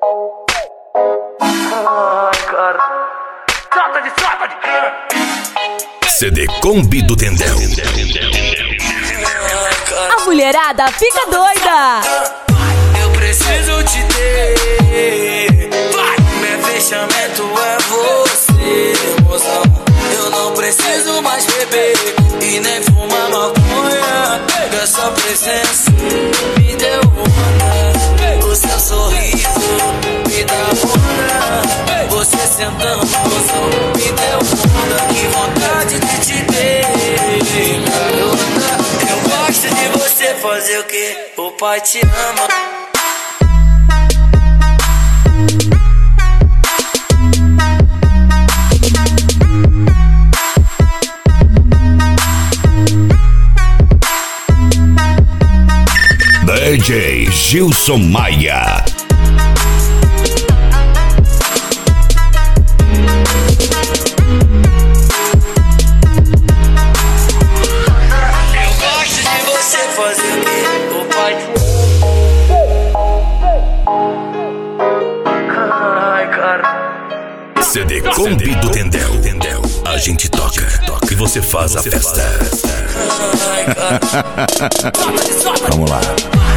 Ai, cara. Trata de CD Combi do Tendel. A mulherada fica doida. Eu preciso te ter. Meu fechamento é você, mozão. Eu não preciso mais beber e nem fumar maconha. Essa presença me deu onda. O seu sorriso me dá onda. Você sentando, mozão, me deu onda. Que vontade de te ter, garota. Eu gosto de você fazer o que o pai te ama. DJ Gilson Maia. Eu gosto de você fazer o que o pai te ama. Ai, cara. CD Combi do Tendel. A gente toca e você faz a festa. Ai, cara. Vamos lá.